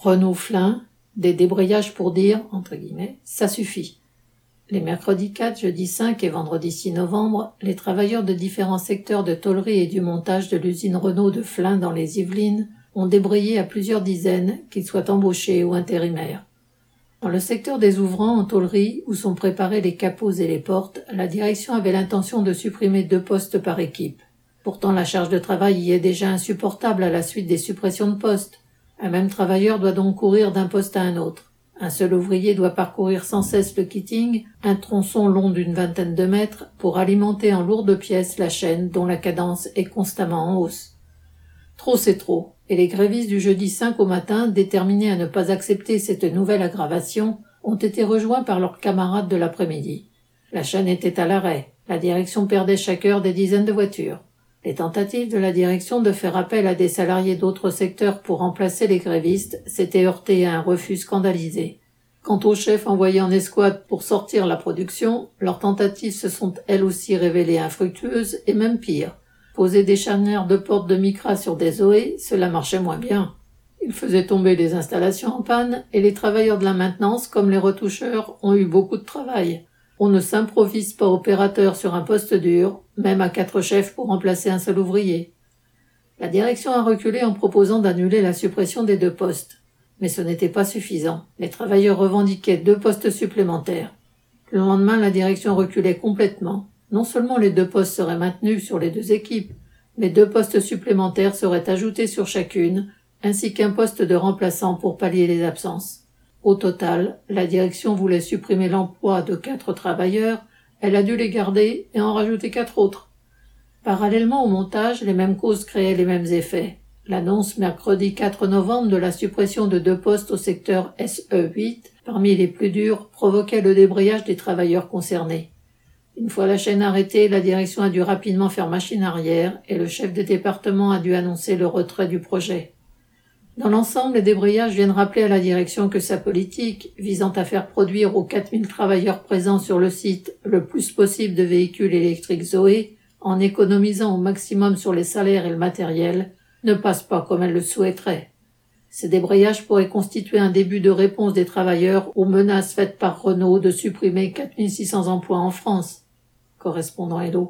Renault-Flins, des débrayages pour dire, entre guillemets, ça suffit. Les mercredis 4, jeudi 5 et vendredi 6 novembre, les travailleurs de différents secteurs de tôlerie et du montage de l'usine Renault de Flins dans les Yvelines ont débrayé à plusieurs dizaines, qu'ils soient embauchés ou intérimaires. Dans le secteur des ouvrants en tôlerie, où sont préparés les capots et les portes, la direction avait l'intention de supprimer 2 postes par équipe. Pourtant, la charge de travail y est déjà insupportable à la suite des suppressions de postes. Un même travailleur doit donc courir d'un poste à un autre. Un seul ouvrier doit parcourir sans cesse le kitting, un tronçon long d'une vingtaine de mètres, pour alimenter en lourdes pièces la chaîne dont la cadence est constamment en hausse. Trop c'est trop, et les grévistes du jeudi 5 au matin, déterminés à ne pas accepter cette nouvelle aggravation, ont été rejoints par leurs camarades de l'après-midi. La chaîne était à l'arrêt, la direction perdait chaque heure des dizaines de voitures. Les tentatives de la direction de faire appel à des salariés d'autres secteurs pour remplacer les grévistes s'étaient heurtées à un refus scandalisé. Quant aux chefs envoyés en escouade pour sortir la production, leurs tentatives se sont elles aussi révélées infructueuses et même pire. Poser des charnières de portes de Micra sur des Zoé, cela marchait moins bien. Ils faisaient tomber les installations en panne et les travailleurs de la maintenance, comme les retoucheurs, ont eu beaucoup de travail. On ne s'improvise pas opérateur sur un poste dur, même à 4 chefs pour remplacer un seul ouvrier. La direction a reculé en proposant d'annuler la suppression des 2 postes. Mais ce n'était pas suffisant. Les travailleurs revendiquaient 2 postes supplémentaires. Le lendemain, la direction reculait complètement. Non seulement les 2 postes seraient maintenus sur les 2 équipes, mais 2 postes supplémentaires seraient ajoutés sur chacune, ainsi qu'un poste de remplaçant pour pallier les absences. Au total, la direction voulait supprimer l'emploi de 4 travailleurs, elle a dû les garder et en rajouter 4 autres. Parallèlement au montage, les mêmes causes créaient les mêmes effets. L'annonce mercredi 4 novembre de la suppression de 2 postes au secteur SE8, parmi les plus durs, provoquait le débrayage des travailleurs concernés. Une fois la chaîne arrêtée, la direction a dû rapidement faire machine arrière et le chef de département a dû annoncer le retrait du projet. Dans l'ensemble, les débrayages viennent rappeler à la direction que sa politique, visant à faire produire aux 4000 travailleurs présents sur le site le plus possible de véhicules électriques Zoé, en économisant au maximum sur les salaires et le matériel, ne passe pas comme elle le souhaiterait. Ces débrayages pourraient constituer un début de réponse des travailleurs aux menaces faites par Renault de supprimer 4600 emplois en France. Correspondant Hello.